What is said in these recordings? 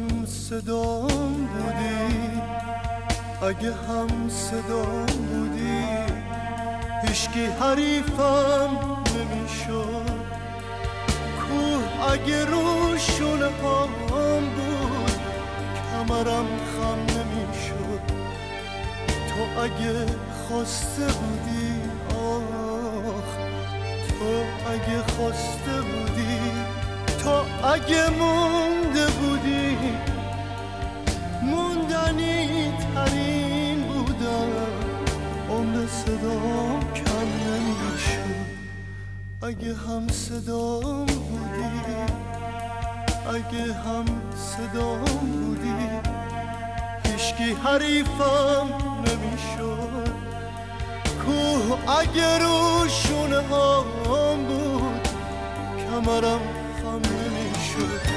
هم صدام بودی، اگه هم صدام بودی هیچکی حریفم نمیشد. کوه اگه رو شونه هام بود کمرم خم نمیشد. تو اگه خواسته بودی، آخ تو اگه خواسته بودی، تو اگه مونده بودی موندنی ترین بودم. عمر صدام کم نمیشد اگه هم صدام بودی، اگه هم صدام بودی هیچکی حریفم نمیشد. کوه اگه رو شونه هام بود کمرم خم نمیشد.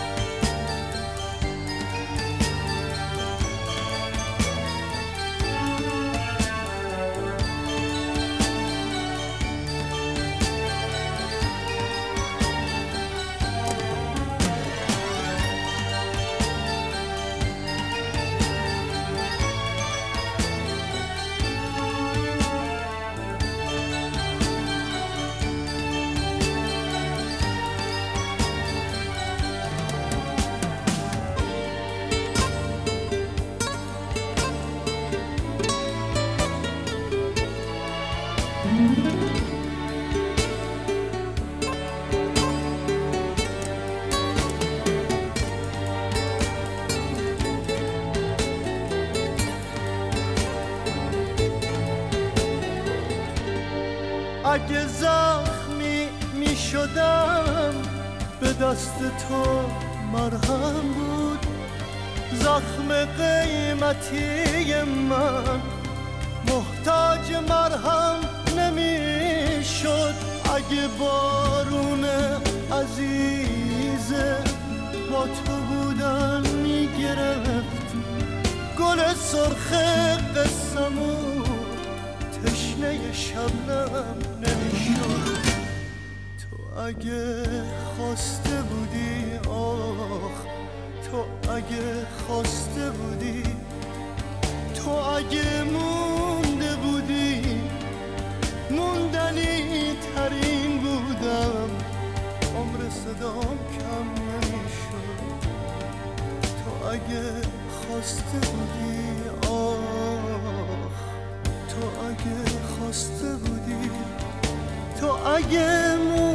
اگه زخمی می شدم به دست تو مرهم بود. زخم قیمتی من محتاج مرهم نمی شد. اگه بارون عزیز با تو بودن می گرفت گل سرخ قسمون تشنه شبنم نمیشد. تو اگه خواسته بودی، آخ تو اگه خواسته بودی، تو اگه مونده بودی موندنی ترین بودم. عمر صدام کم نمیشد تو اگه خواسته بودی، آخ تو اگه خواسته بودی، تو اگه